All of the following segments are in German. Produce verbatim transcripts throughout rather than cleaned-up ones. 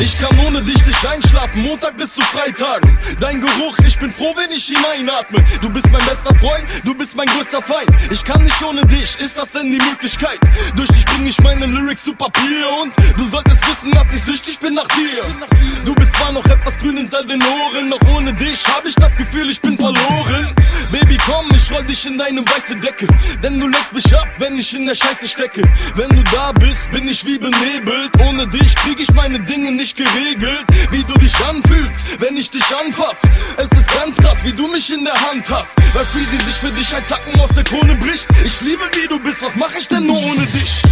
Ich kann ohne dich nicht einschlafen, Montag bis zu Freitagen. Dein Geruch, ich bin froh, wenn ich ihn einatme. Du bist mein bester Freund, du bist mein größter Feind. Ich kann nicht ohne dich, ist das denn die Möglichkeit? Durch dich bring ich meine Lyrics zu Papier. Und du solltest wissen, dass ich süchtig bin nach dir. Du bist zwar noch etwas grün hinter den Ohren, doch ohne dich hab ich das Gefühl, ich bin verloren. Baby, komm, ich roll dich in deine weiße Decke, denn du lenkst mich ab, wenn ich in der Scheiße stecke. Wenn du da bist, bin ich wie benebelt. Ohne dich krieg ich meine Dinge nicht geregelt. Wie du dich anfühlst, wenn ich dich anfass. Es ist ganz krass, wie du mich in der Hand hast. Weil Freezy sich für dich ein Zacken aus der Krone bricht. Ich liebe, wie du bist, was mach ich denn nur ohne dich?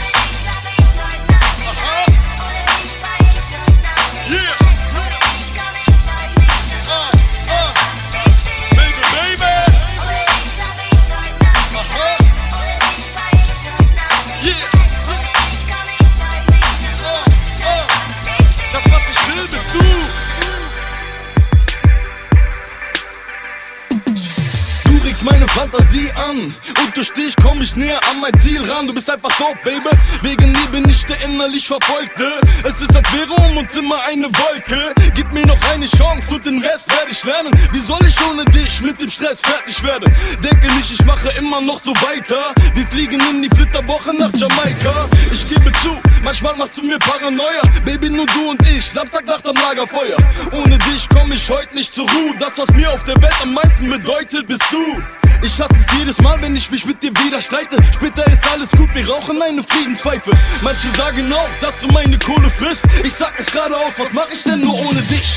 Meine Fantasie an und durch dich komm ich näher an mein Ziel ran. Du bist einfach dope, Baby, wegen dir bin ich der innerlich Verfolgte. Es ist, als wäre um uns immer eine Wolke. Gib mir noch eine Chance und den Rest werde ich lernen. Wie soll ich ohne dich mit dem Stress fertig werden? Denke nicht, ich mache immer noch so weiter. Wir fliegen in die Flitterwoche nach Jamaika. Ich gebe zu, manchmal machst du mir Paranoia. Baby, nur du und ich, Samstagnacht am Lagerfeuer. Ohne dich komm ich heute nicht zur Ruhe. Das, was mir auf der Welt am meisten bedeutet, bist du. Ich hasse es jedes Mal, wenn ich mich mit dir wieder streite. Später ist alles gut, wir rauchen eine Friedenspfeife. Manche sagen auch, dass du meine Kohle frisst. Ich sag es geradeaus, was mach ich denn nur ohne dich?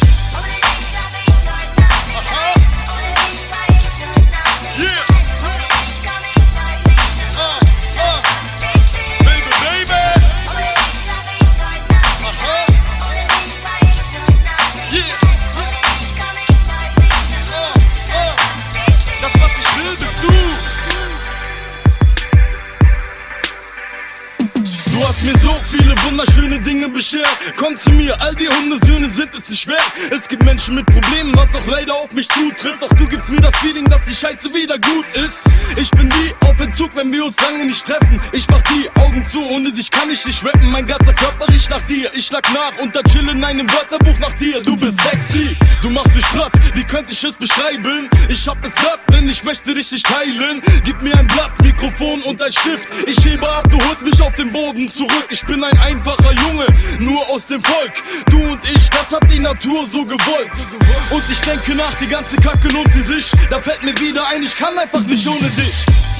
Du hast mir so viele wunderschöne Dinge beschert. Komm zu mir, all die Hundesöhne sind es nicht schwer. Es gibt Menschen mit Problemen, was auch leider auf mich zutrifft. Doch du gibst mir das Feeling, dass die Scheiße wieder gut ist. Ich bin wie auf Entzug, wenn wir uns lange nicht treffen. Ich mach die Augen zu, ohne dich kann ich nicht rappen. Mein ganzer Körper riecht nach dir. Ich schlag nach und da chill in einem Wörterbuch nach dir. Du bist sexy, du machst mich platt. Wie könnte ich es beschreiben? Ich hab es satt, denn ich möchte dich nicht teilen. Gib mir ein Blatt, Mikrofon und ein Stift. Ich hebe ab, du holst mich auf den Boden zurück. Ich bin ein einfacher Junge, nur aus dem Volk. Du und ich, das hat die Natur so gewollt. Und ich denke nach, die ganze Kacke lohnt sie sich. Da fällt mir wieder ein, ich kann einfach nicht ohne dich.